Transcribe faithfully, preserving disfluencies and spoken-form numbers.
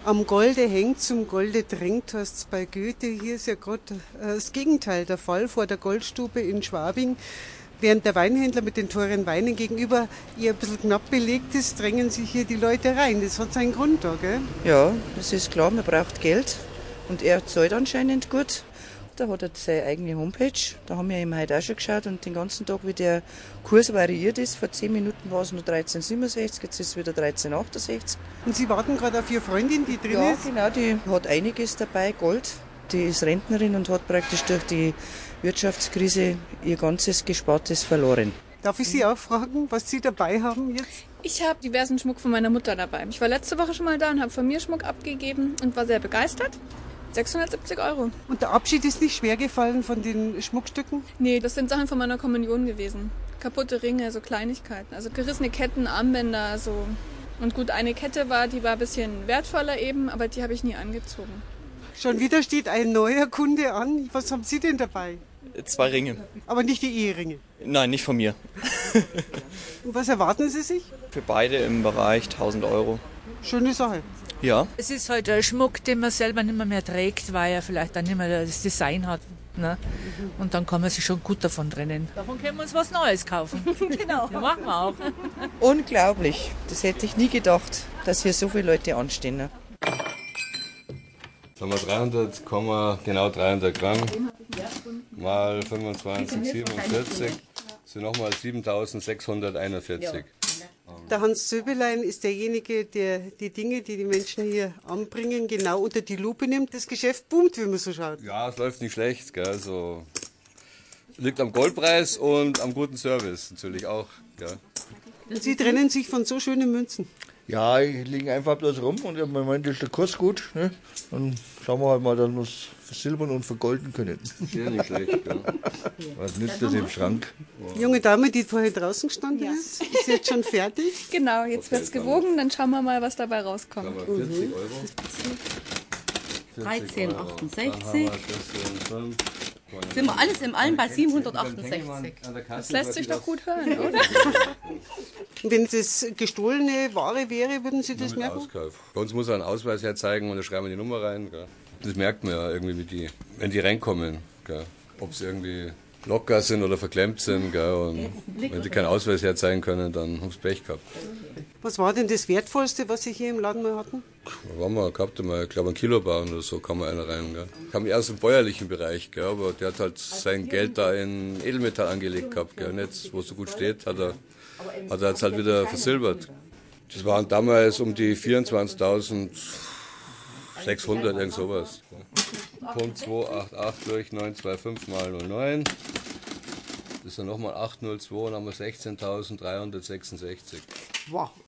Am Golde hängt, zum Golde drängt, heißt es bei Goethe. Hier ist ja gerade das Gegenteil der Fall. Vor der Goldstube in Schwabing, während der Weinhändler mit den teuren Weinen gegenüber eher ein bisschen knapp belegt ist, drängen sich hier die Leute rein. Das hat seinen Grund da, gell? Ja, das ist klar, man braucht Geld und er zahlt anscheinend gut. Da hat er seine eigene Homepage, da haben wir eben heute auch schon geschaut und den ganzen Tag, wie der Kurs variiert ist. Vor zehn Minuten war es noch dreizehn siebenundsechzig, jetzt ist es wieder dreizehn achtundsechzig. Und Sie warten gerade auf Ihre Freundin, die drin Ja, ist? genau, die hat einiges dabei, Gold. Die ist Rentnerin und hat praktisch durch die Wirtschaftskrise ihr ganzes Gespartes verloren. Darf ich Sie auch fragen, was Sie dabei haben jetzt? Ich habe diversen Schmuck von meiner Mutter dabei. Ich war letzte Woche schon mal da und habe von mir Schmuck abgegeben und war sehr begeistert. sechshundertsiebzig Euro. Und der Abschied ist nicht schwer gefallen von den Schmuckstücken? Nee, das sind Sachen von meiner Kommunion gewesen. Kaputte Ringe, so Kleinigkeiten. Also gerissene Ketten, Armbänder, so. Und gut, eine Kette war, die war ein bisschen wertvoller eben, aber die habe ich nie angezogen. Schon wieder steht ein neuer Kunde an. Was haben Sie denn dabei? Zwei Ringe. Aber nicht die Eheringe. Nein, nicht von mir. Und was erwarten Sie sich? Für beide im Bereich tausend Euro. Schöne Sache. Ja. Es ist halt ein Schmuck, den man selber nicht mehr, mehr trägt, weil er vielleicht dann nicht mehr das Design hat. Ne? Und dann kann man sich schon gut davon trennen. Davon können wir uns was Neues kaufen. Genau. Ja, machen wir auch. Unglaublich, das hätte ich nie gedacht, dass hier so viele Leute anstehen. Ne? Sagen wir dreihundert, genau dreihundert Gramm mal fünfundzwanzig, siebenundvierzig sind nochmal siebentausendsechshunderteinundvierzig. Der Hans Zöbelein ist derjenige, der die Dinge, die die Menschen hier anbringen, genau unter die Lupe nimmt. Das Geschäft boomt, wie man so schaut. Ja, es läuft nicht schlecht. Gell? Also, liegt am Goldpreis und am guten Service natürlich auch. Gell? Und Sie trennen sich von so schönen Münzen. Ja, ich liege einfach bloß rum und im Moment ist der Kurs gut. Ne? Dann schauen wir halt mal, dass wir es versilbern und vergolden können. Sehr nicht schlecht. Gell? Was nützt das im Schrank? Die junge Dame, die vorher draußen gestanden Ja. ist, ist jetzt schon fertig. Genau, jetzt wird's gewogen, dann schauen wir mal, was dabei rauskommt. Sagen wir vierzig Euro. dreizehn Euro. achtundsechzig. Dann haben wir das in fünf. Sind wir alles im allen bei siebenhundertachtundsechzig. Das lässt sich doch gut hören, oder? Wenn es gestohlene Ware wäre, würden Sie das Mit merken? Auskauf. Bei uns muss er einen Ausweis herzeigen und da schreiben wir die Nummer rein. Gell? Das merkt man ja irgendwie, wie die, wenn die reinkommen. Gell? Ob sie irgendwie locker sind oder verklemmt sind. Gell? Und wenn sie keinen Ausweis herzeigen können, dann haben sie Pech gehabt. Was war denn das Wertvollste, was Sie hier im Laden mal hatten? Da waren wir gehabt, mal, ich glaube, ein Kilobaum oder so kam einer rein. Gell? Kam erst im bäuerlichen Bereich, gell? Aber der hat halt sein Geld da in Edelmetall angelegt gehabt. Gell? Und jetzt, wo es so gut steht, hat er, hat er jetzt halt wieder versilbert. Das waren damals um die vierundzwanzigtausendsechshundert, irgend sowas. Punkt zweihundertachtzig durch neunhundertfünfundzwanzig mal null neun. Das ist dann nochmal achthundertzwei, dann haben wir sechzehntausenddreihundertsechsundsechzig. Wow.